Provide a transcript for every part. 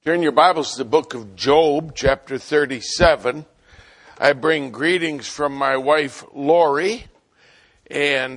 Turn your Bibles to the book of Job, chapter 37. I bring greetings from my wife, Lori. And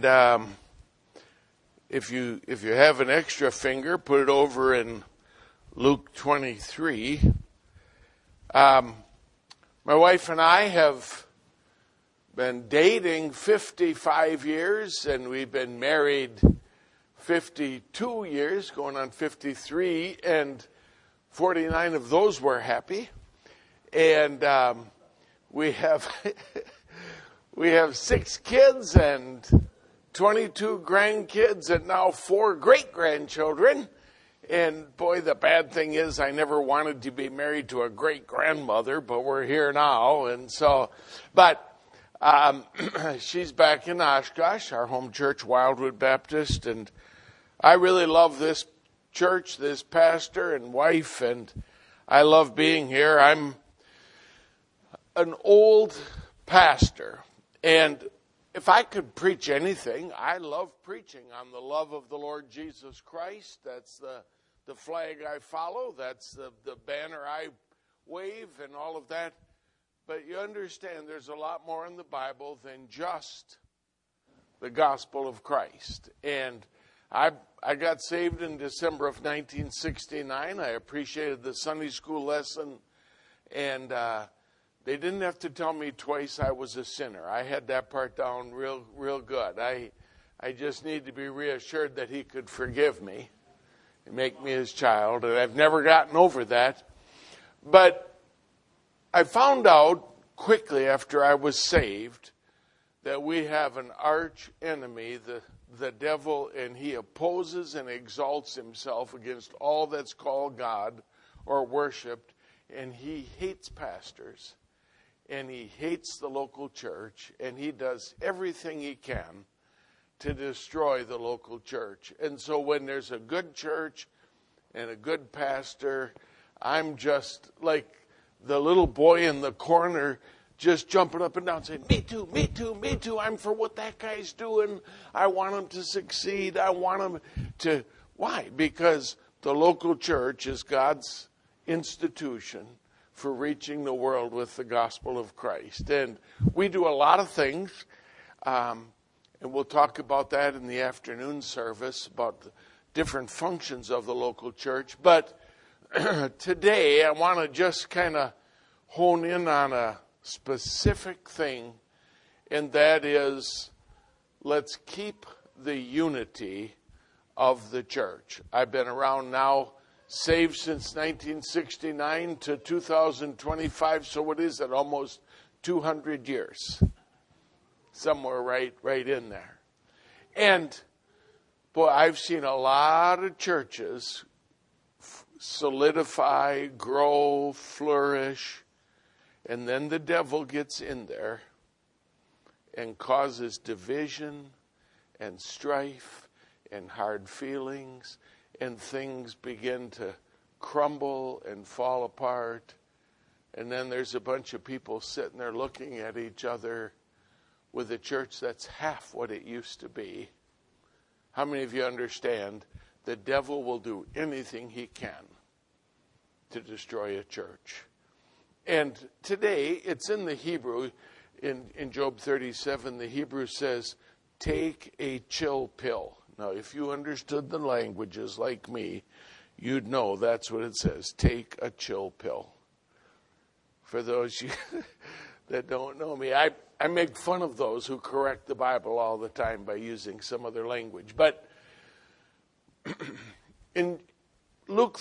if you have an extra finger, put it over in Luke 23. My wife and I have been dating 55 years, and we've been married 52 years, going on 53, and 49 of those were happy, and we have 6 kids and 22 grandkids and now 4 great-grandchildren. And boy, the bad thing is I never wanted to be married to a great-grandmother, but we're here now. And so, but she's back in Oshkosh, our home church, Wildwood Baptist, and I really love this church, this pastor and wife, and I love being here. I'm an old pastor, and if I could preach anything, I love preaching on the love of the Lord Jesus Christ. That's the flag I follow. That's the banner I wave and all of that. But you understand there's a lot more in the Bible than just the gospel of Christ. And I got saved in December of 1969. I appreciated the Sunday school lesson, and they didn't have to tell me twice I was a sinner. I had that part down real good. I just need to be reassured that he could forgive me and make me his child, and I've never gotten over that. But I found out quickly after I was saved that we have an arch enemy, the devil, and he opposes and exalts himself against all that's called God or worshiped, and he hates pastors, and he hates the local church, and he does everything he can to destroy the local church. And so when there's a good church and a good pastor, I'm just like the little boy in the corner, just jumping up and down saying, me too, me too, me too. I'm for what that guy's doing. I want him to succeed. I want him to. Why? Because the local church is God's institution for reaching the world with the gospel of Christ. And we do a lot of things, and we'll talk about that in the afternoon service, about the different functions of the local church. But today I want to just kind of hone in on a specific thing, and that is, let's keep the unity of the church. I've been around now, saved since 1969 to 2025, so what is it, almost 200 years, somewhere right in there. And boy, I've seen a lot of churches solidify, grow, flourish, and then the devil gets in there and causes division and strife and hard feelings, and things begin to crumble and fall apart. And then there's a bunch of people sitting there looking at each other with a church that's half what it used to be. How many of you understand the devil will do anything he can to destroy a church? And today, it's in the Hebrew, in Job 37, the Hebrew says, take a chill pill. Now, if you understood the languages like me, you'd know that's what it says, take a chill pill. For those of you that don't know me, I make fun of those who correct the Bible all the time by using some other language. But in Luke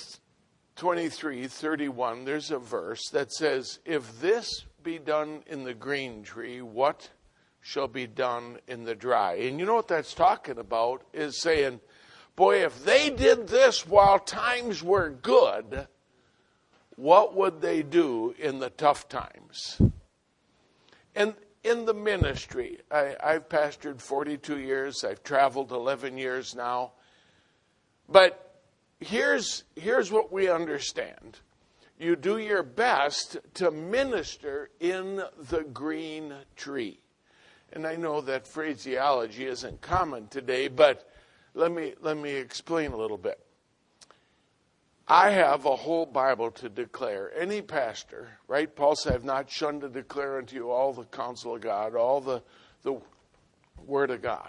23:31, there's a verse that says, if this be done in the green tree, what shall be done in the dry? And you know what that's talking about is saying, boy, if they did this while times were good, what would they do in the tough times? And in the ministry, I've pastored 42 years. I've traveled 11 years now. But here's what we understand. You do your best to minister in the green tree. And I know that phraseology isn't common today, but let me explain a little bit. I have a whole Bible to declare. Any pastor, right? Paul said, I have not shunned to declare unto you all the counsel of God, all the Word of God.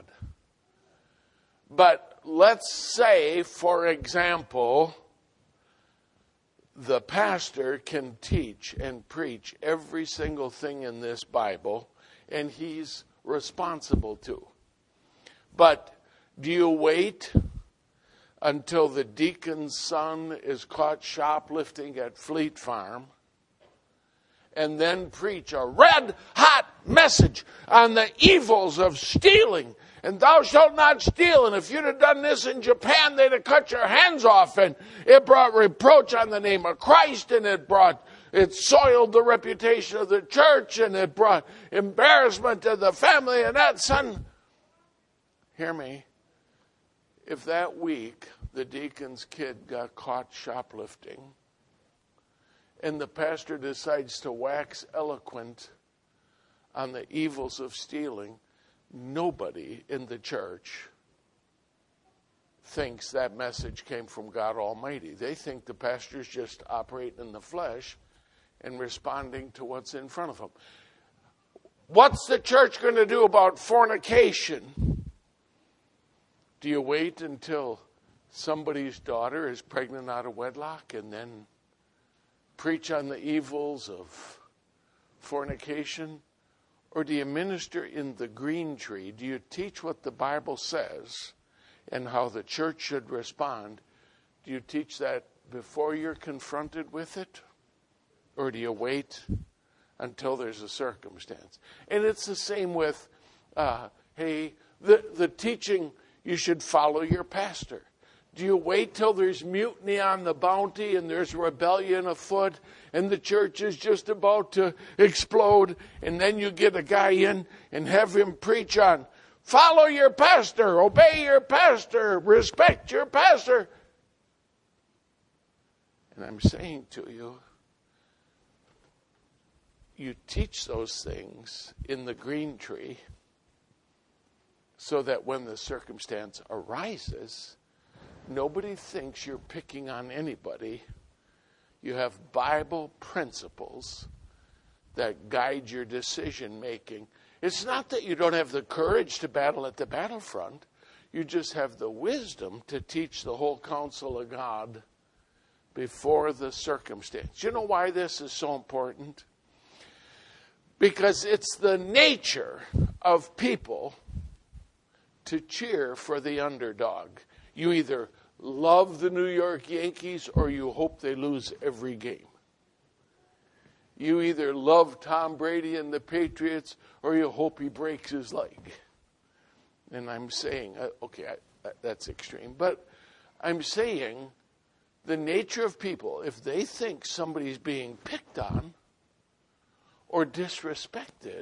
But let's say, for example, the pastor can teach and preach every single thing in this Bible, and he's responsible to. But do you wait until the deacon's son is caught shoplifting at Fleet Farm and then preach a red-hot message on the evils of stealing? And thou shalt not steal. And if you'd have done this in Japan, they'd have cut your hands off. And it brought reproach on the name of Christ, and it soiled the reputation of the church, and it brought embarrassment to the family. And that son, hear me, if that week the deacon's kid got caught shoplifting and the pastor decides to wax eloquent on the evils of stealing, nobody in the church thinks that message came from God Almighty. They think the pastor's just operating in the flesh and responding to what's in front of them. What's the church going to do about fornication? Do you wait until somebody's daughter is pregnant out of wedlock and then preach on the evils of fornication? Or do you minister in the green tree? Do you teach what the Bible says and how the church should respond? Do you teach that before you're confronted with it? Or do you wait until there's a circumstance? And it's the same with, the teaching, you should follow your pastor. Do you wait till there's mutiny on the Bounty and there's rebellion afoot and the church is just about to explode, and then you get a guy in and have him preach on follow your pastor, obey your pastor, respect your pastor? And I'm saying to you, you teach those things in the green tree so that when the circumstance arises, nobody thinks you're picking on anybody. You have Bible principles that guide your decision making. It's not that you don't have the courage to battle at the battlefront. You just have the wisdom to teach the whole counsel of God before the circumstance. You know why this is so important? Because it's the nature of people to cheer for the underdog. You either love the New York Yankees or you hope they lose every game. You either love Tom Brady and the Patriots or you hope he breaks his leg. And I'm saying, that's extreme, but I'm saying the nature of people, if they think somebody's being picked on or disrespected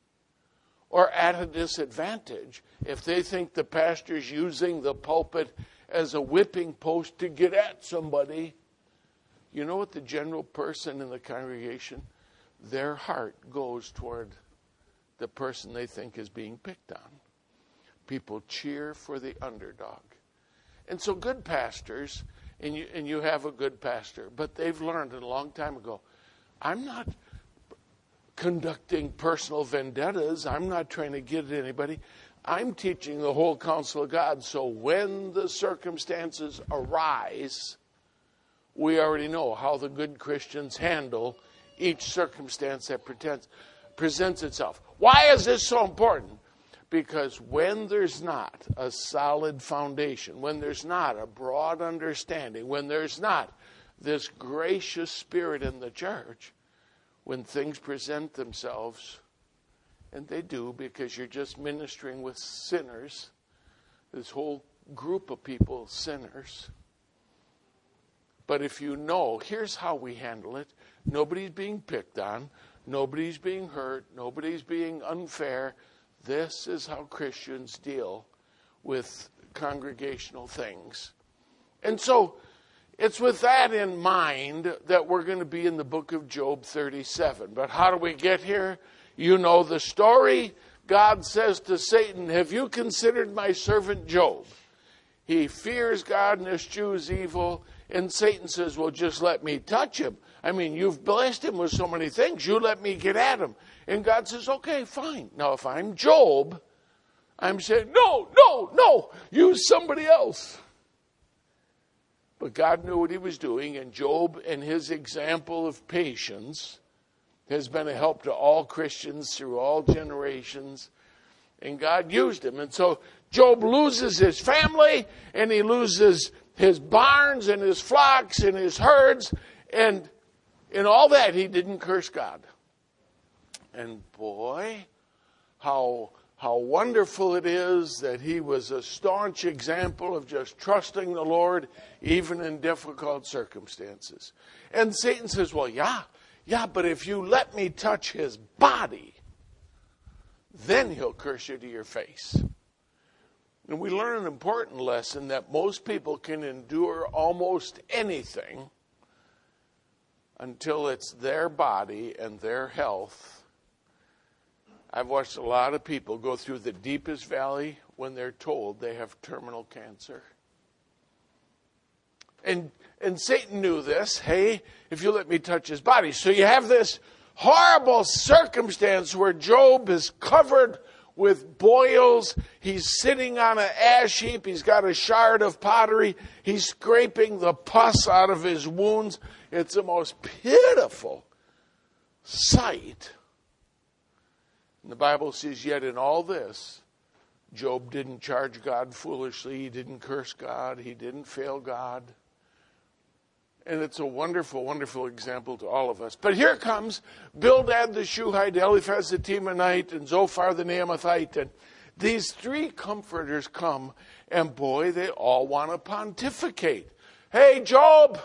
or at a disadvantage, if they think the pastor's using the pulpit as a whipping post to get at somebody, you know what the general person in the congregation, their heart goes toward the person they think is being picked on. People cheer for the underdog. And so good pastors, and you have a good pastor, but they've learned a long time ago, I'm not conducting personal vendettas. I'm not trying to get at anybody. I'm teaching the whole counsel of God. So when the circumstances arise, we already know how the good Christians handle each circumstance that presents itself. Why is this so important? Because when there's not a solid foundation, when there's not a broad understanding, when there's not this gracious spirit in the church, when things present themselves, and they do because you're just ministering with sinners, this whole group of people, sinners. But if you know, here's how we handle it. Nobody's being picked on. Nobody's being hurt. Nobody's being unfair. This is how Christians deal with congregational things. And so it's with that in mind that we're going to be in the book of Job 37. But how do we get here? You know the story. God says to Satan, have you considered my servant Job? He fears God and eschews evil, And Satan says, well, just let me touch him. I mean, you've blessed him with so many things. You let me get at him. And God says, okay, fine. Now, if I'm Job, I'm saying, no, use somebody else. But God knew what he was doing, and Job and his example of patience has been a help to all Christians through all generations. And God used him. And so Job loses his family, and he loses his barns and his flocks and his herds. And in all that, he didn't curse God. And boy, how wonderful it is that he was a staunch example of just trusting the Lord, even in difficult circumstances. And Satan says, well, yeah, but if you let me touch his body, then he'll curse you to your face. And we learn an important lesson that most people can endure almost anything until it's their body and their health. I've watched a lot of people go through the deepest valley when they're told they have terminal cancer. And Satan knew this. Hey, if you let me touch his body. So you have this horrible circumstance where Job is covered with boils. He's sitting on an ash heap. He's got a shard of pottery. He's scraping the pus out of his wounds. It's the most pitiful sight. And the Bible says, yet in all this, Job didn't charge God foolishly. He didn't curse God. He didn't fail God. And it's a wonderful, wonderful example to all of us. But here comes Bildad the Shuhite, Eliphaz the Temanite, and Zophar the Naamathite. And these three comforters come, and boy, they all want to pontificate. Hey, Job,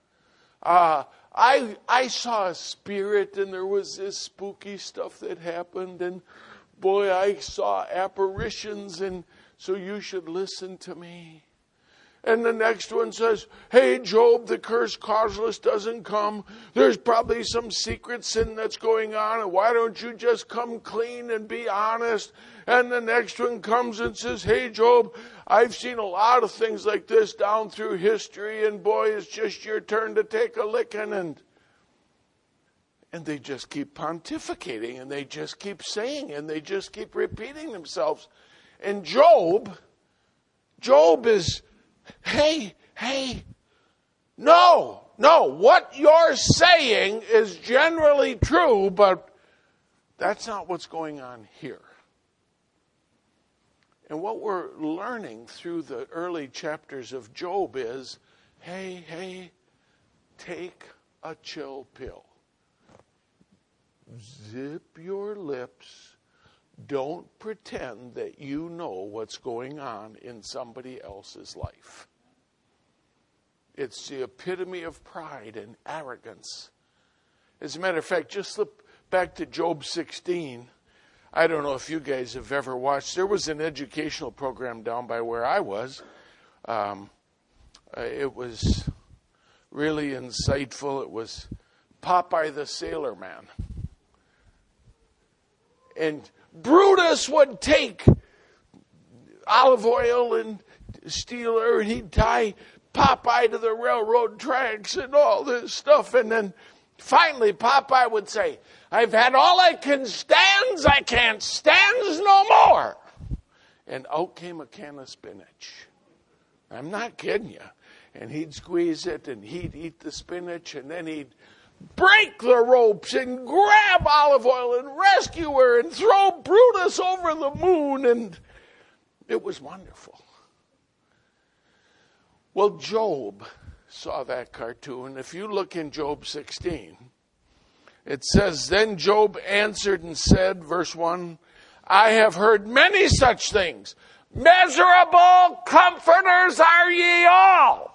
I saw a spirit, and there was this spooky stuff that happened. And boy, I saw apparitions, and so you should listen to me. And the next one says, hey, Job, the curse causeless doesn't come. There's probably some secret sin that's going on. And why don't you just come clean and be honest? And the next one comes and says, hey, Job, I've seen a lot of things like this down through history. And boy, it's just your turn to take a licking. And they just keep pontificating. And they just keep saying. And they just keep repeating themselves. And Job is... Hey, no, what you're saying is generally true, but that's not what's going on here. And what we're learning through the early chapters of Job is, hey, take a chill pill. Zip your lips. Don't pretend that you know what's going on in somebody else's life. It's the epitome of pride and arrogance. As a matter of fact, just slip back to Job 16. I don't know if you guys have ever watched. There was an educational program down by where I was. It was really insightful. It was Popeye the Sailor Man. And Brutus would take olive oil and steel, and he'd tie Popeye to the railroad tracks and all this stuff. And then finally Popeye would say, I've had all I can stand, I can't stand no more. And out came a can of spinach. I'm not kidding you. And he'd squeeze it, and he'd eat the spinach, and then he'd break the ropes and grab olive oil and rescue her and throw Brutus over the moon. And it was wonderful. Well, Job saw that cartoon. If you look in Job 16, it says, then Job answered and said, verse 1, I have heard many such things. Miserable comforters are ye all.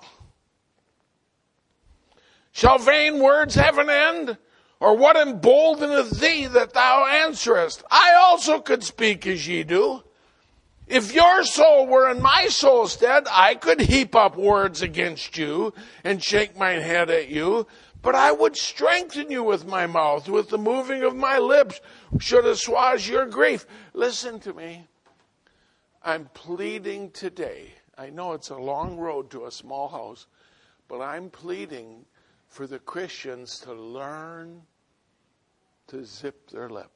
Shall vain words have an end? Or what emboldeneth thee that thou answerest? I also could speak as ye do. If your soul were in my soul's stead, I could heap up words against you and shake mine head at you. But I would strengthen you with my mouth, with the moving of my lips, should assuage your grief. Listen to me. I'm pleading today. I know it's a long road to a small house. But I'm pleading for the Christians to learn to zip their lip.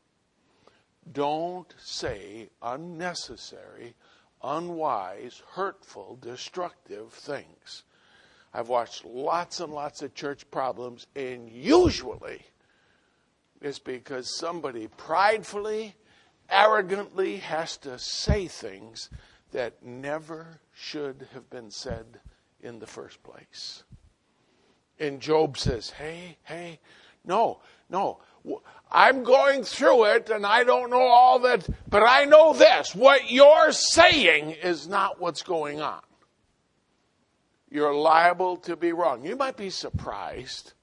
Don't say unnecessary, unwise, hurtful, destructive things. I've watched lots and lots of church problems, and usually it's because somebody pridefully, arrogantly has to say things that never should have been said in the first place. And Job says, hey, no, I'm going through it and I don't know all that, but I know this. What you're saying is not what's going on. You're liable to be wrong. You might be surprised.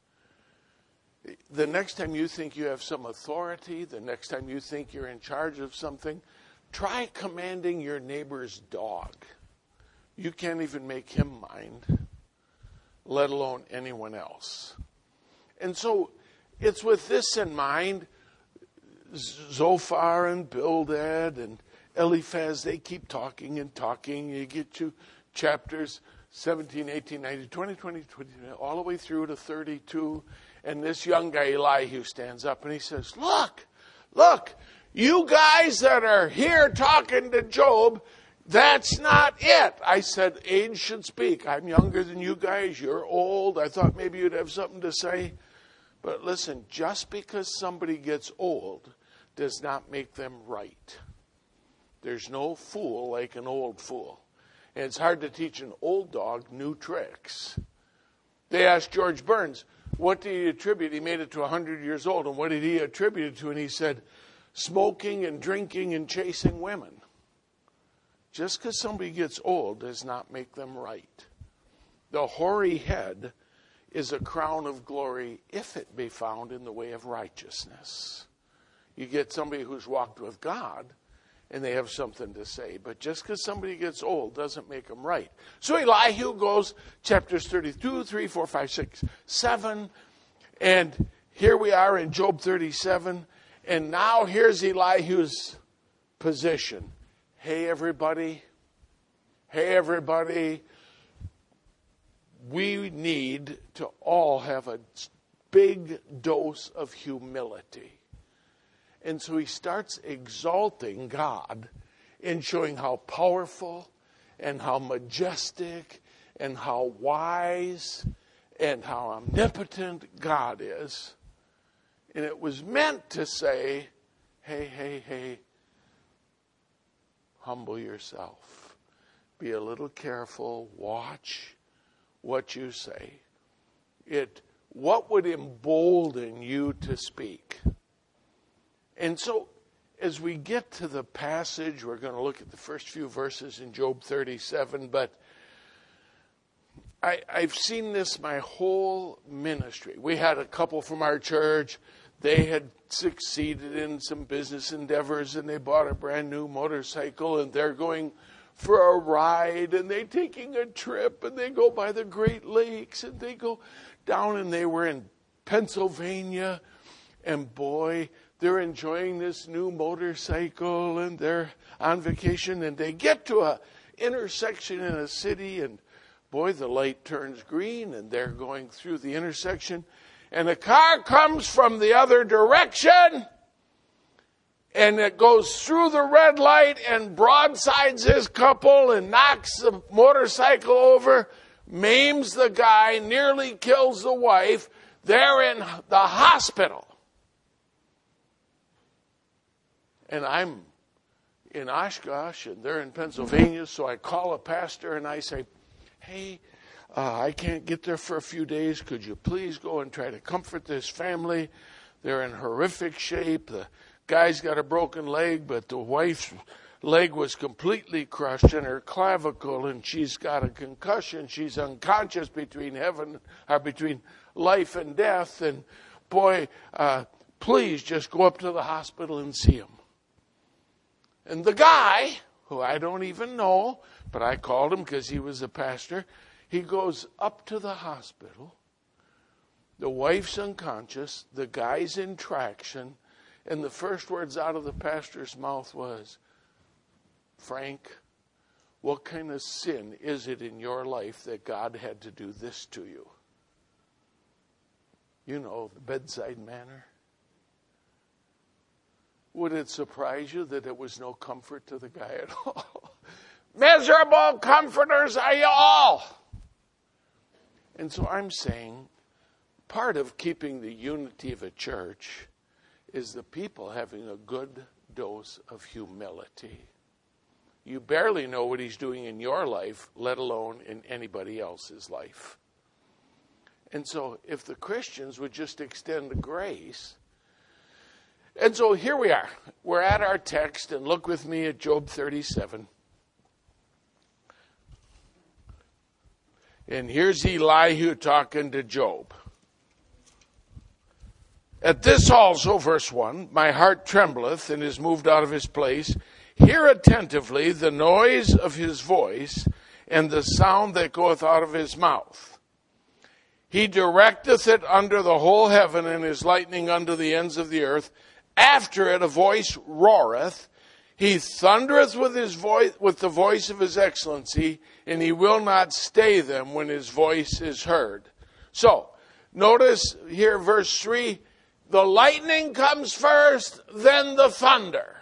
The next time you think you have some authority, the next time you think you're in charge of something, try commanding your neighbor's dog. You can't even make him mind, let alone anyone else. And so it's with this in mind, Zophar and Bildad and Eliphaz, they keep talking and talking. You get to chapters 17, 18, 19, 20, 20, all the way through to 32. And this young guy, Elihu, stands up and he says, look, you guys that are here talking to Job, that's not it. I said, age should speak. I'm younger than you guys. You're old. I thought maybe you'd have something to say. But listen, just because somebody gets old does not make them right. There's no fool like an old fool. And it's hard to teach an old dog new tricks. They asked George Burns, what did he attribute? He made it to 100 years old. And what did he attribute it to? And he said, smoking and drinking and chasing women. Just because somebody gets old does not make them right. The hoary head is a crown of glory if it be found in the way of righteousness. You get somebody who's walked with God and they have something to say. But just because somebody gets old doesn't make them right. So Elihu goes, chapters 32, 3, 4, 5, 6, 7. And here we are in Job 37. And now here's Elihu's position. Hey, everybody. We need to all have a big dose of humility. And so he starts exalting God and showing how powerful and how majestic and how wise and how omnipotent God is. And it was meant to say, hey, humble yourself. Be a little careful. Watch what you say. What would embolden you to speak? And so, as we get to the passage, we're going to look at the first few verses in Job 37, but I've seen this my whole ministry. We had a couple from our church. They had succeeded in some business endeavors, and they bought a brand new motorcycle, and they're going for a ride, and they're taking a trip, and they go by the Great Lakes, and they go down, and they were in Pennsylvania, and boy, they're enjoying this new motorcycle, and they're on vacation, and they get to a intersection in a city, and boy, the light turns green, and they're going through the intersection, and a car comes from the other direction, and it goes through the red light and broadsides this couple and knocks the motorcycle over, maims the guy, nearly kills the wife. They're in the hospital. And I'm in Oshkosh, and they're in Pennsylvania, so I call a pastor and I say, hey, I can't get there for a few days. Could you please go and try to comfort this family? They're in horrific shape. The guy's got a broken leg, but the wife's leg was completely crushed in her clavicle, and she's got a concussion. She's unconscious between life and death. And boy, please just go up to the hospital and see him. And the guy, who I don't even know, but I called him because he was a pastor, he goes up to the hospital. The wife's unconscious. The guy's in traction. And the first words out of the pastor's mouth was, Frank, What kind of sin is it in your life that God had to do this to you? You know, the bedside manner. Would it surprise you that it was no comfort to the guy at all? Miserable comforters are you all! And so I'm saying, part of keeping the unity of a church is the people having a good dose of humility. You barely know what he's doing in your life, let alone in anybody else's life. And so if the Christians would just extend the grace. And so here we are. We're at our text, and look with me at Job 37. And here's Elihu talking to Job. At this also, verse 1, my heart trembleth and is moved out of his place. Hear attentively the noise of his voice and the sound that goeth out of his mouth. He directeth it under the whole heaven, and his lightning under the ends of the earth. After it a voice roareth. He thundereth with his voice, with the voice of his excellency, and he will not stay them when his voice is heard. So, notice here verse 3, the lightning comes first, then the thunder.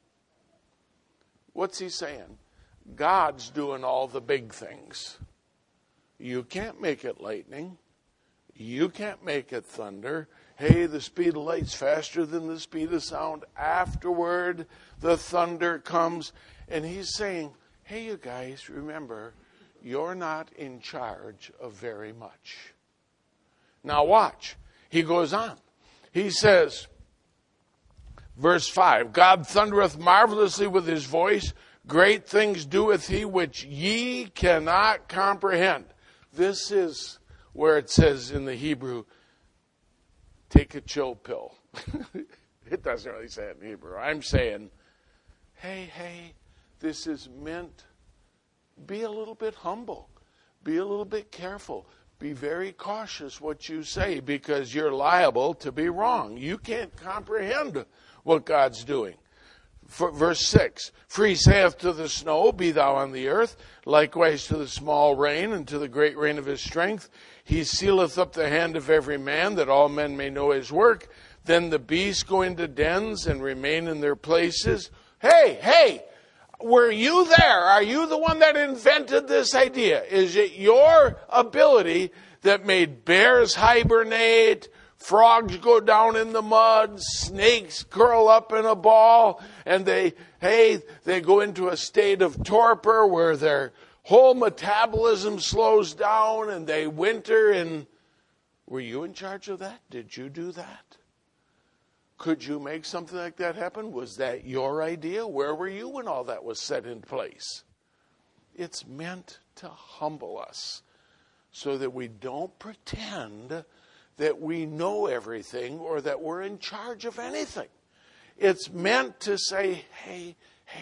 What's he saying? God's doing all the big things. You can't make it lightning. You can't make it thunder. Hey, the speed of light's faster than the speed of sound. Afterward, the thunder comes. And he's saying, hey, you guys, remember, you're not in charge of very much. Now watch. He goes on. He says, verse 5, God thundereth marvelously with his voice. Great things doeth he which ye cannot comprehend. This is where it says in the Hebrew, take a chill pill. It doesn't really say it in Hebrew. I'm saying, hey, this is meant, be a little bit humble. Be a little bit careful. Be very cautious what you say, because you're liable to be wrong. You can't comprehend what God's doing. Verse 6, for he saith to the snow, be thou on the earth, likewise to the small rain, and to the great rain of his strength. He sealeth up the hand of every man, that all men may know his work. Then the beasts go into dens and remain in their places. Hey, were you there? Are you the one that invented this idea? Is it your ability that made bears hibernate, frogs go down in the mud, snakes curl up in a ball, and they go into a state of torpor where their whole metabolism slows down and they winter? And were you in charge of that? Did you do that? Could you make something like that happen? Was that your idea? Where were you when all that was set in place? It's meant to humble us so that we don't pretend that we know everything or that we're in charge of anything. It's meant to say, hey,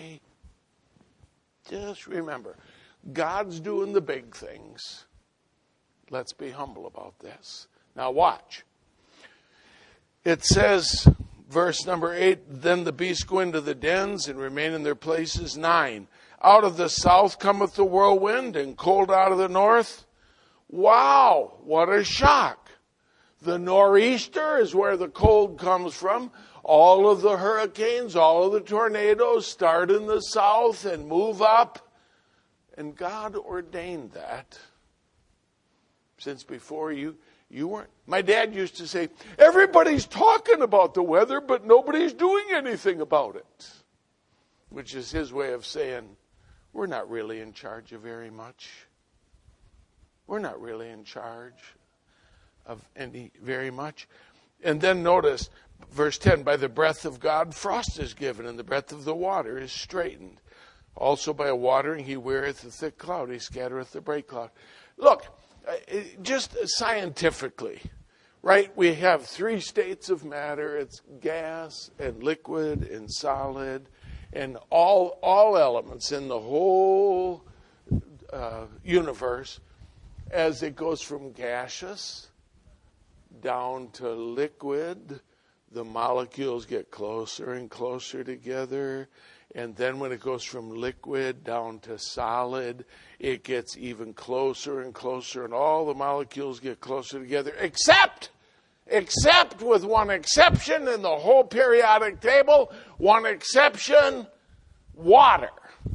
just remember, God's doing the big things. Let's be humble about this. Now watch. It says, verse number 8, then the beasts go into the dens and remain in their places. 9, out of the south cometh the whirlwind, and cold out of the north. Wow, what a shock. The nor'easter is where the cold comes from. All of the hurricanes, all of the tornadoes start in the south and move up. And God ordained that. Since before you weren't. My dad used to say, everybody's talking about the weather, but nobody's doing anything about it. Which is his way of saying, we're not really in charge of very much. We're not really in charge of any very much. And then notice, verse 10, by the breath of God frost is given, and the breath of the water is straightened. Also by a watering he weareth a thick cloud, he scattereth the bright cloud. Look, just scientifically, right? We have 3 states of matter. It's gas and liquid and solid, and all elements in the whole universe. As it goes from gaseous down to liquid, the molecules get closer and closer together. And then when it goes from liquid down to solid, it gets even closer and closer, and all the molecules get closer together, except with one exception in the whole periodic table, one exception, water.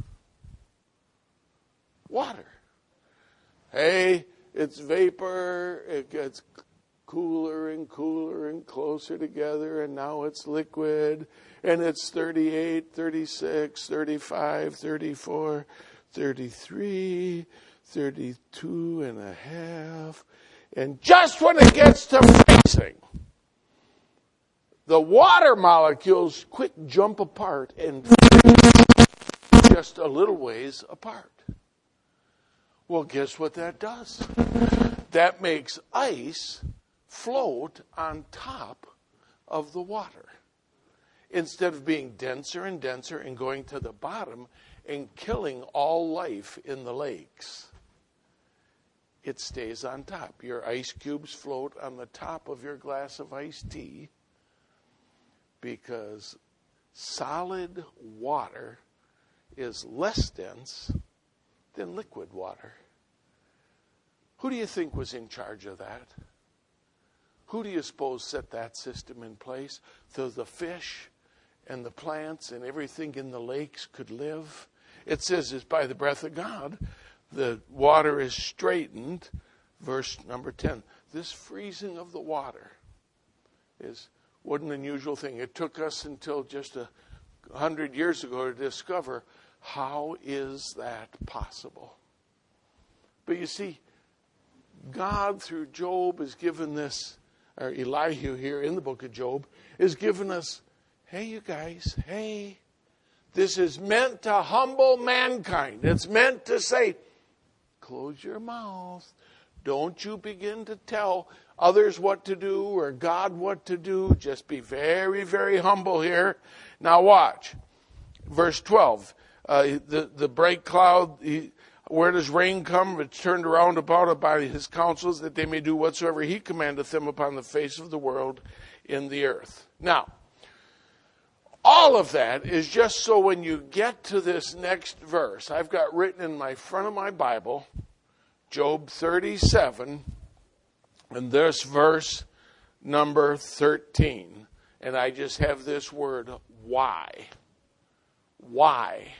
Water. Hey, it's vapor, it gets cooler and cooler and closer together, and now it's liquid, and it's 38, 36, 35, 34, 33, 32 and a half. And just when it gets to freezing, the water molecules quick jump apart and just a little ways apart. Well, guess what that does? That makes ice float on top of the water. Instead of being denser and denser and going to the bottom and killing all life in the lakes, it stays on top. Your ice cubes float on the top of your glass of iced tea because solid water is less dense than liquid water. Who do you think was in charge of that? Who do you suppose set that system in place so the fish and the plants and everything in the lakes could live? It says it's by the breath of God. The water is straightened. Verse number 10. This freezing of the water wasn't an unusual thing. It took us until just 100 years ago to discover how is that possible. But you see, God through Job has given this, or Elihu here in the book of Job, has given us, hey you guys, hey, this is meant to humble mankind. It's meant to say, close your mouth. Don't you begin to tell others what to do or God what to do. Just be very, very humble here. Now watch. Verse 12. The bright cloud, where does rain come? It's turned around about by his counsels, that they may do whatsoever he commandeth them upon the face of the world in the earth. Now, all of that is just so when you get to this next verse, I've got written in my front of my Bible, Job 37, and this verse number 13. And I just have this word, why? Why?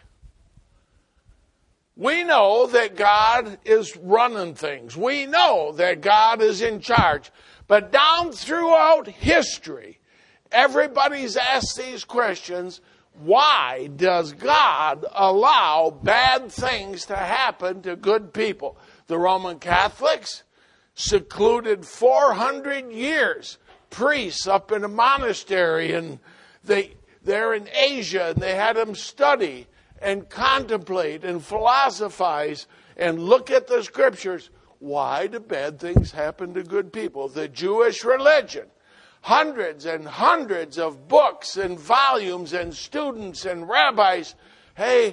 We know that God is running things. We know that God is in charge. But down throughout history, everybody's asked these questions. Why does God allow bad things to happen to good people? The Roman Catholics secluded 400 years priests up in a monastery, and they're in Asia, and they had them study and contemplate and philosophize and look at the scriptures. Why do bad things happen to good people? The Jewish religion, hundreds and hundreds of books and volumes and students and rabbis. Hey,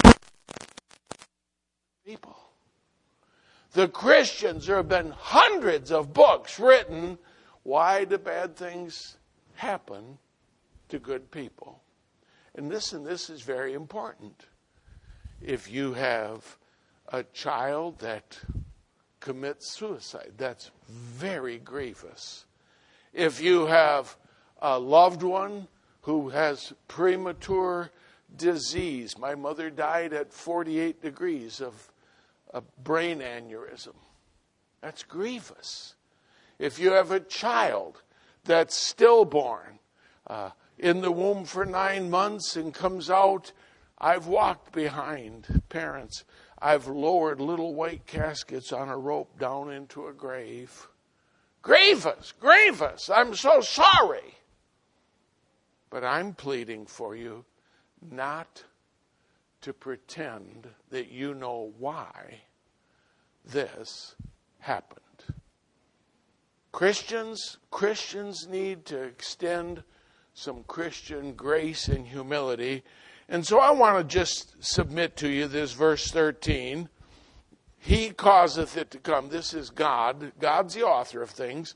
people. The Christians, there have been hundreds of books written. Why do bad things happen to good people? And this is very important. If you have a child that commits suicide, that's very grievous. If you have a loved one who has premature disease, my mother died at 48 degrees of a brain aneurysm. That's grievous. If you have a child that's stillborn, in the womb for 9 months and comes out, I've walked behind parents. I've lowered little white caskets on a rope down into a grave. Grievous, grievous. I'm so sorry. But I'm pleading for you not to pretend that you know why this happened. Christians need to extend some Christian grace and humility. And so I want to just submit to you this verse 13. He causeth it to come. This is God. God's the author of things.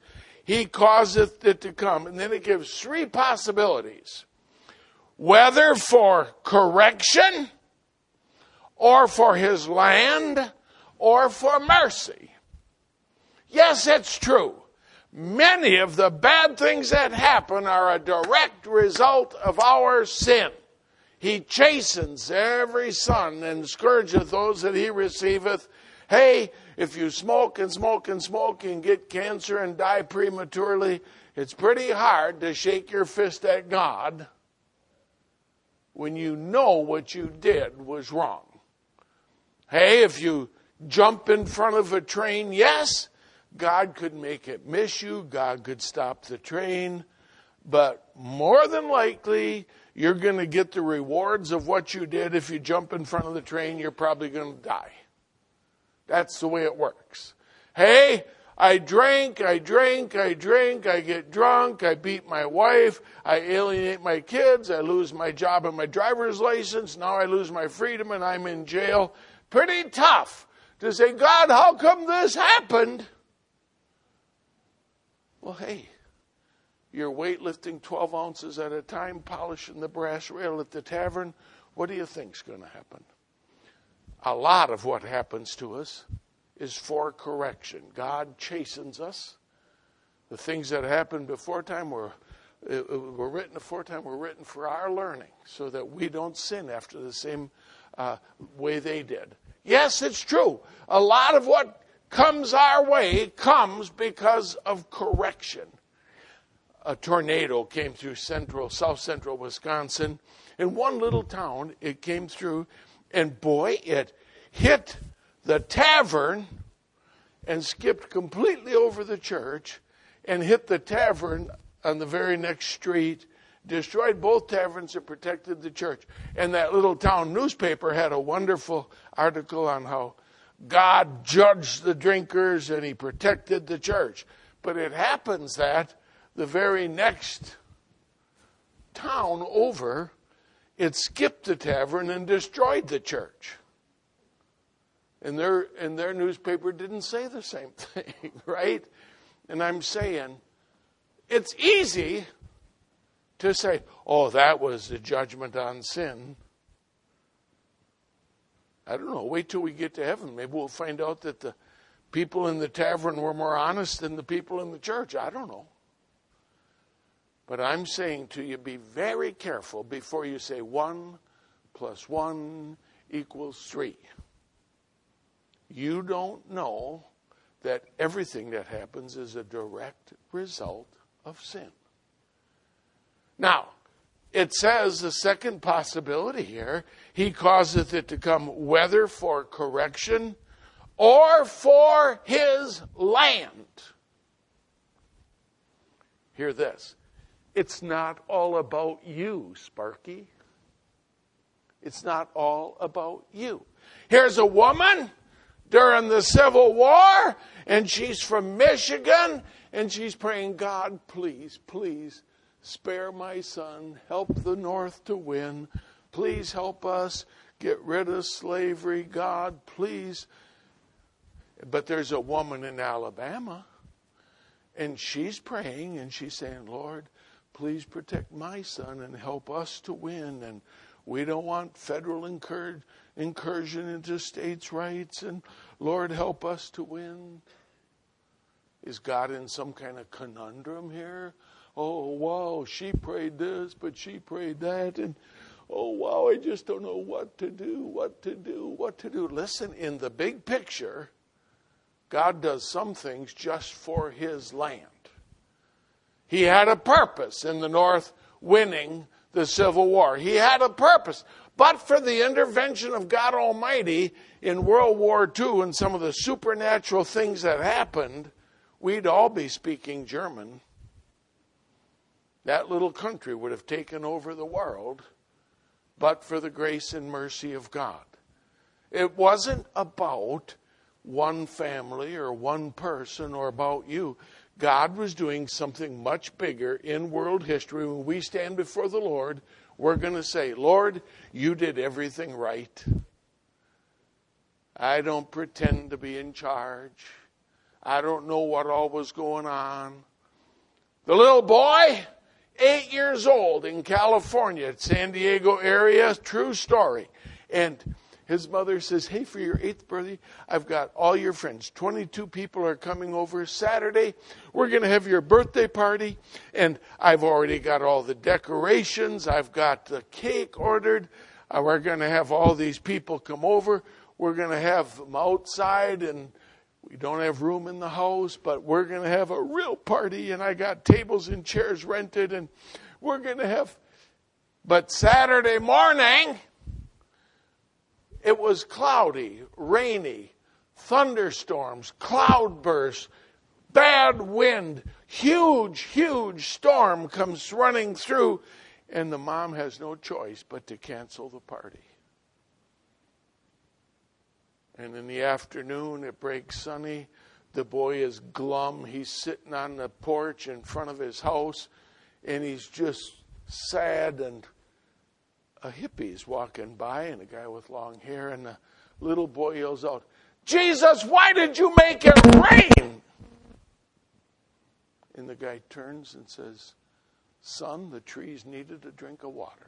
he causeth it to come. And then it gives three possibilities. Whether for correction, or for his land, or for mercy. Yes, it's true. Many of the bad things that happen are a direct result of our sin. He chastens every son and scourgeth those that he receiveth. Hey, if you smoke and smoke and smoke and get cancer and die prematurely, it's pretty hard to shake your fist at God when you know what you did was wrong. Hey, if you jump in front of a train, yes, God could make it miss you. God could stop the train. But more than likely, you're going to get the rewards of what you did. If you jump in front of the train, you're probably going to die. That's the way it works. Hey, I drink, I get drunk, I beat my wife, I alienate my kids, I lose my job and my driver's license, now I lose my freedom and I'm in jail. Pretty tough to say, God, how come this happened? Well, hey, you're weightlifting 12 ounces at a time, polishing the brass rail at the tavern. What do you think's going to happen? A lot of what happens to us is for correction. God chastens us. The things that happened before time were written aforetime were written for our learning, so that we don't sin after the same way they did. Yes, it's true. A lot of what comes our way comes because of correction. A tornado came through south central Wisconsin. In one little town, it came through, and boy, it hit the tavern and skipped completely over the church and hit the tavern on the very next street, destroyed both taverns and protected the church. And that little town newspaper had a wonderful article on how God judged the drinkers and he protected the church. But it happens that the very next town over, it skipped the tavern and destroyed the church. And their newspaper didn't say the same thing, right? And I'm saying, it's easy to say, oh, that was the judgment on sin. I don't know, wait till we get to heaven. Maybe we'll find out that the people in the tavern were more honest than the people in the church. I don't know. But I'm saying to you, be very careful before you say 1 + 1 = 3. You don't know that everything that happens is a direct result of sin. Now, it says the second possibility here, he causeth it to come whether for correction or for his land. Hear this. It's not all about you, Sparky. It's not all about you. Here's a woman during the Civil War, and she's from Michigan, and she's praying, God, please, please spare my son. Help the North to win. Please help us get rid of slavery. God, please. But there's a woman in Alabama, and she's praying, and she's saying, Lord, please protect my son and help us to win. And we don't want federal incursion into states' rights. And Lord, help us to win. Is God in some kind of conundrum here? Oh, wow, she prayed this, but she prayed that. And, oh, wow, I just don't know what to do. Listen, in the big picture, God does some things just for his land. He had a purpose in the North winning the Civil War. He had a purpose. But for the intervention of God Almighty in World War II and some of the supernatural things that happened, we'd all be speaking German. That little country would have taken over the world, but for the grace and mercy of God. It wasn't about one family or one person or about you. God was doing something much bigger in world history. When we stand before the Lord, we're going to say, Lord, you did everything right. I don't pretend to be in charge. I don't know what all was going on. The little boy, 8 years old, in California, San Diego area, true story. And his mother says, hey, for your 8th birthday, I've got all your friends. 22 people are coming over Saturday. We're going to have your birthday party. And I've already got all the decorations. I've got the cake ordered. We're going to have all these people come over. We're going to have them outside, and we don't have room in the house, but we're going to have a real party, and I got tables and chairs rented, and we're going to have... But Saturday morning, it was cloudy, rainy, thunderstorms, cloudbursts, bad wind, huge storm comes running through, and the mom has no choice but to cancel the party. And in the afternoon, it breaks sunny. The boy is glum. He's sitting on the porch in front of his house, and he's just sad. And a hippie's walking by, and a guy with long hair, and the little boy yells out, Jesus, why did you make it rain? And the guy turns and says, son, the trees needed a drink of water.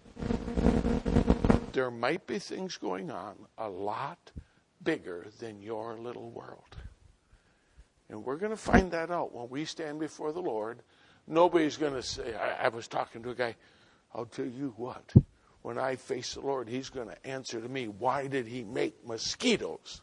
There might be things going on a lot bigger than your little world. And we're going to find that out when we stand before the Lord. Nobody's going to say, I was talking to a guy, I'll tell you what, when I face the Lord, he's going to answer to me, why did he make mosquitoes?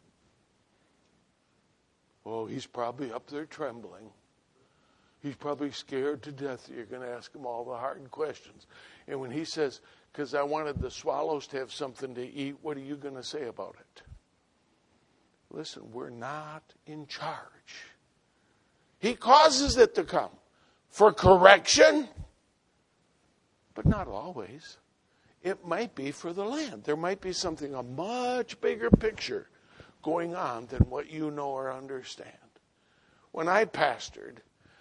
Oh, he's probably up there trembling. He's probably scared to death. You're going to ask him all the hard questions. And when he says, because I wanted the swallows to have something to eat, what are you going to say about it? Listen, we're not in charge. He causes it to come for correction, but not always. It might be for the land. There might be something, a much bigger picture going on than what you know or understand. When I pastored,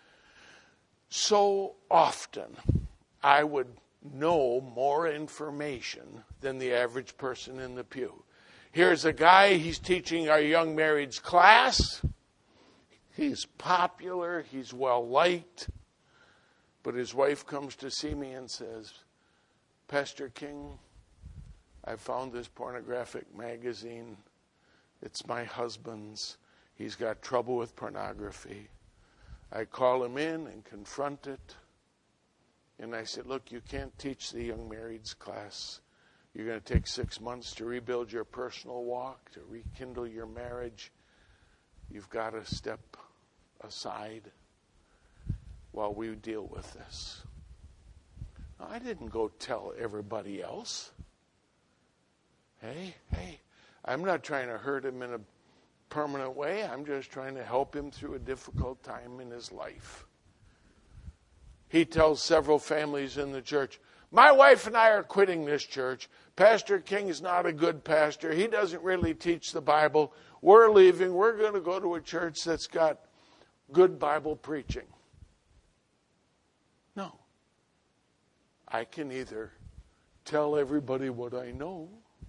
so often I would know more information than the average person in the pew. Here's a guy, he's teaching our young marrieds class. He's popular, he's well liked. But his wife comes to see me and says, Pastor King, I found this pornographic magazine. It's my husband's. He's got trouble with pornography. I call him in and confront it. And I said, look, you can't teach the young marrieds class. You're going to take 6 months to rebuild your personal walk, to rekindle your marriage. You've got to step aside while we deal with this. Now, I didn't go tell everybody else. Hey, I'm not trying to hurt him in a permanent way. I'm just trying to help him through a difficult time in his life. He tells several families in the church, my wife and I are quitting this church. Pastor King is not a good pastor. He doesn't really teach the Bible. We're leaving. We're going to go to a church that's got good Bible preaching. No. I can either tell everybody what I know,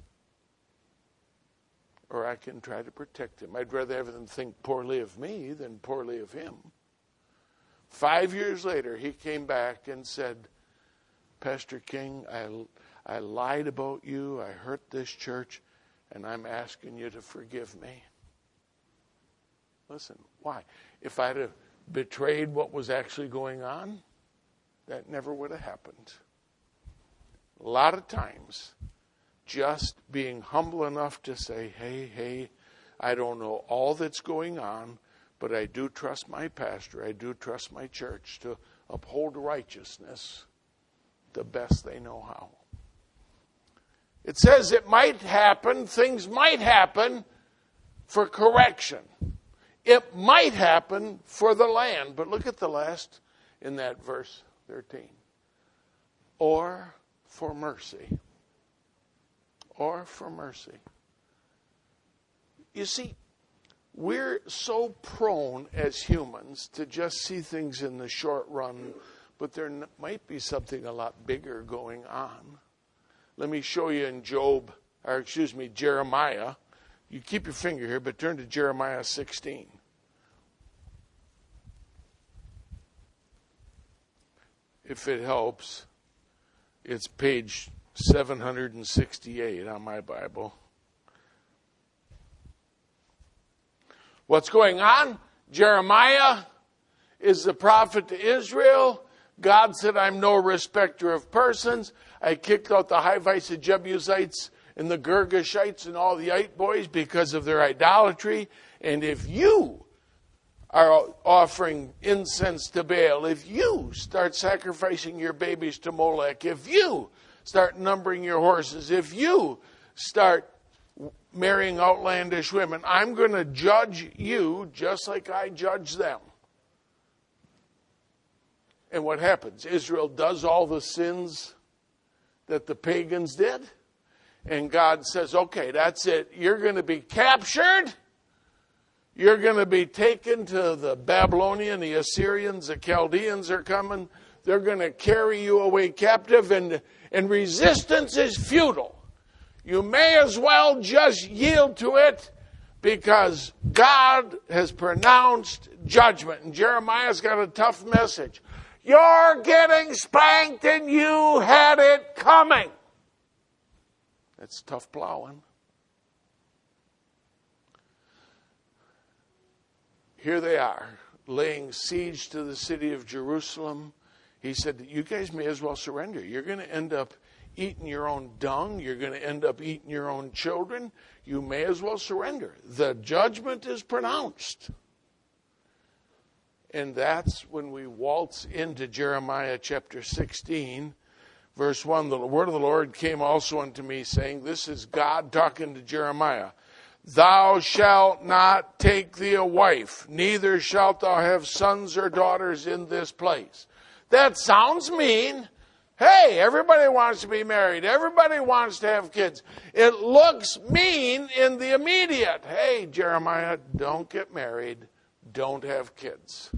or I can try to protect him. I'd rather have them think poorly of me than poorly of him. 5 years later, he came back and said, Pastor King, I lied about you. I hurt this church, and I'm asking you to forgive me. Listen, why? If I'd have betrayed what was actually going on, that never would have happened. A lot of times, just being humble enough to say, hey, I don't know all that's going on, but I do trust my pastor. I do trust my church to uphold righteousness the best they know how. It says it might happen, things might happen for correction. It might happen for the land. But look at the last in that verse 13. Or for mercy. Or for mercy. You see, we're so prone as humans to just see things in the short run, but there might be something a lot bigger going on. Let me show you in Jeremiah. You keep your finger here, but turn to Jeremiah 16. if it helps, it's page 768 on my Bible. What's going on? Jeremiah is the prophet to Israel. God said, I'm no respecter of persons. I kicked out the Hivites, the Jebusites, and the Girgashites and all the Ite boys because of their idolatry. And if you are offering incense to Baal, if you start sacrificing your babies to Molech, if you start numbering your horses, if you start marrying outlandish women, I'm going to judge you just like I judge them. And what happens? Israel does all the sins that the pagans did. And God says, okay, that's it. You're going to be captured. You're going to be taken to the Babylonian, the Assyrians, the Chaldeans are coming. They're going to carry you away captive, and resistance is futile. You may as well just yield to it because God has pronounced judgment. And Jeremiah's got a tough message. You're getting spanked and you had it coming. That's tough plowing. Here they are, laying siege to the city of Jerusalem. He said, you guys may as well surrender. You're going to end up eating your own dung. You're going to end up eating your own children. You may as well surrender. The judgment is pronounced. And that's when we waltz into Jeremiah chapter 16, verse 1. The word of the Lord came also unto me, saying, this is God talking to Jeremiah. Thou shalt not take thee a wife, neither shalt thou have sons or daughters in this place. That sounds mean. Hey, everybody wants to be married. Everybody wants to have kids. It looks mean in the immediate. Hey, Jeremiah, don't get married. Don't have kids.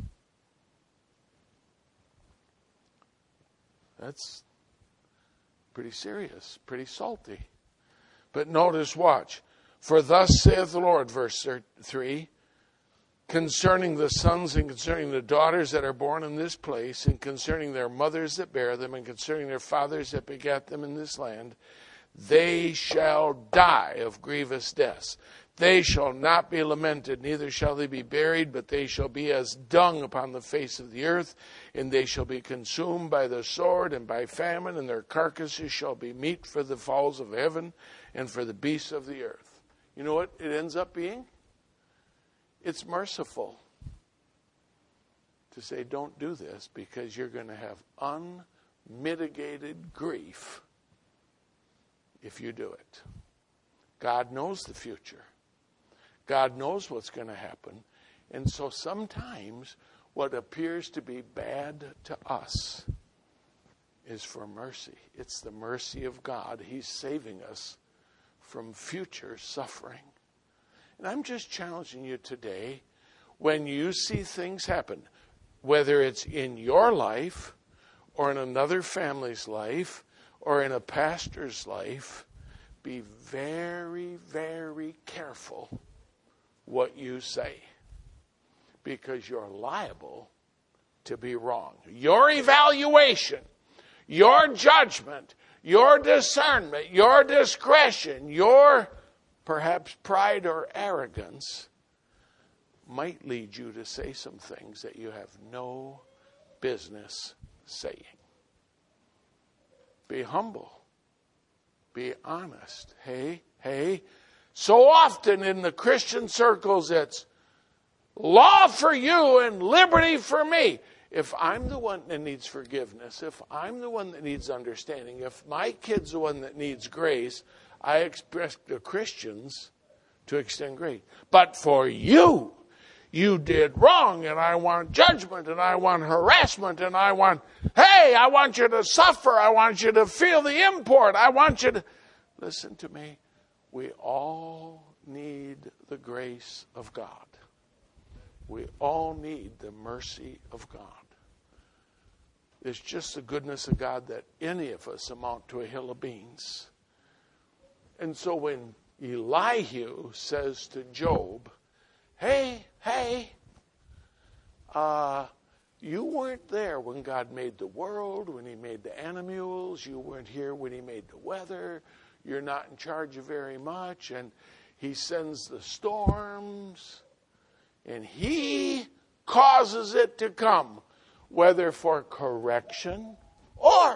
That's pretty serious, pretty salty. But notice, watch. For thus saith the Lord, verse 3, concerning the sons and concerning the daughters that are born in this place, and concerning their mothers that bear them, and concerning their fathers that begat them in this land, they shall die of grievous deaths. They shall not be lamented, neither shall they be buried, but they shall be as dung upon the face of the earth, and they shall be consumed by the sword and by famine, and their carcasses shall be meat for the fowls of heaven and for the beasts of the earth. You know what it ends up being? It's merciful to say, don't do this, because you're going to have unmitigated grief if you do it. God knows the future. God knows what's going to happen. And so sometimes what appears to be bad to us is for mercy. It's the mercy of God. He's saving us from future suffering. And I'm just challenging you today, when you see things happen, whether it's in your life or in another family's life or in a pastor's life, be very, very careful what you say, because you're liable to be wrong. Your evaluation, your judgment, your discernment, your discretion, your perhaps pride or arrogance might lead you to say some things that you have no business saying. Be humble. Be honest. Hey. So often in the Christian circles, it's law for you and liberty for me. If I'm the one that needs forgiveness, if I'm the one that needs understanding, if my kid's the one that needs grace, I expect the Christians to extend grace. But for you, you did wrong, and I want judgment, and I want harassment, and I want you to suffer. I want you to feel the import. I want you to... Listen to me. We all need the grace of God. We all need the mercy of God. It's just the goodness of God that any of us amount to a hill of beans. And so when Elihu says to Job, hey, You weren't there when God made the world, when he made the animals. You weren't here when he made the weather. You're not in charge of very much. And he sends the storms. And he causes it to come, whether for correction or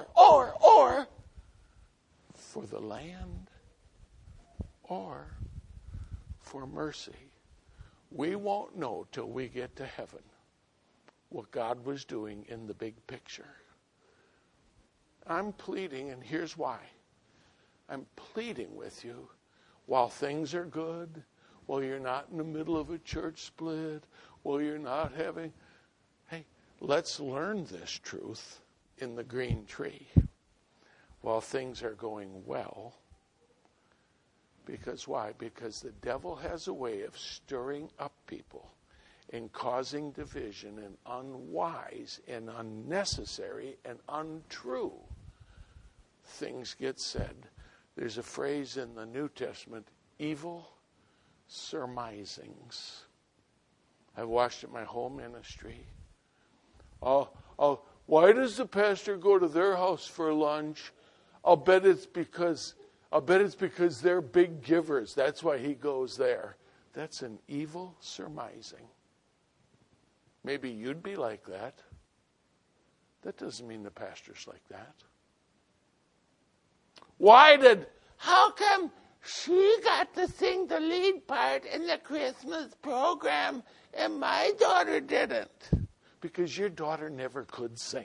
for the land or for mercy. We won't know till we get to heaven what God was doing in the big picture. I'm pleading, and here's why. I'm pleading with you while things are good, while you're not in the middle of a church split, while you're not having, hey, let's learn this truth in the green tree while things are going well. Because why? Because the devil has a way of stirring up people and causing division and unwise and unnecessary and untrue things get said. There's a phrase in the New Testament, evil surmisings. I've watched it my whole ministry. Why does the pastor go to their house for lunch? I'll bet it's because they're big givers. That's why he goes there. That's an evil surmising. Maybe you'd be like that. That doesn't mean the pastor's like that. How come she got to sing the lead part in the Christmas program and my daughter didn't? Because your daughter never could sing.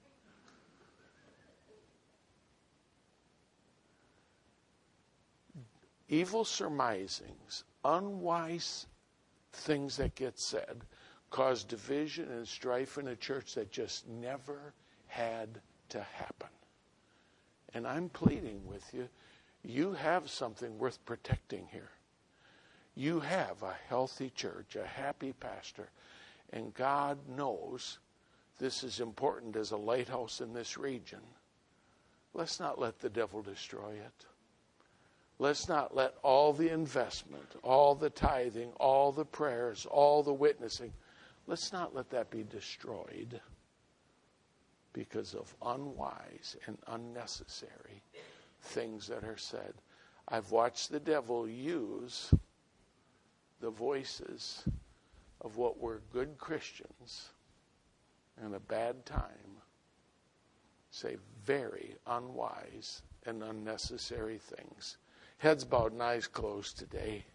Evil surmisings, unwise things that get said, cause division and strife in a church that just never had to happen. And I'm pleading with you, you have something worth protecting here. You have a healthy church, a happy pastor, and God knows this is important as a lighthouse in this region. Let's not let the devil destroy it. Let's not let all the investment, all the tithing, all the prayers, all the witnessing, let's not let that be destroyed because of unwise and unnecessary things that are said. I've watched the devil use the voices of what were good Christians in a bad time say very unwise and unnecessary things. Heads bowed and eyes closed today.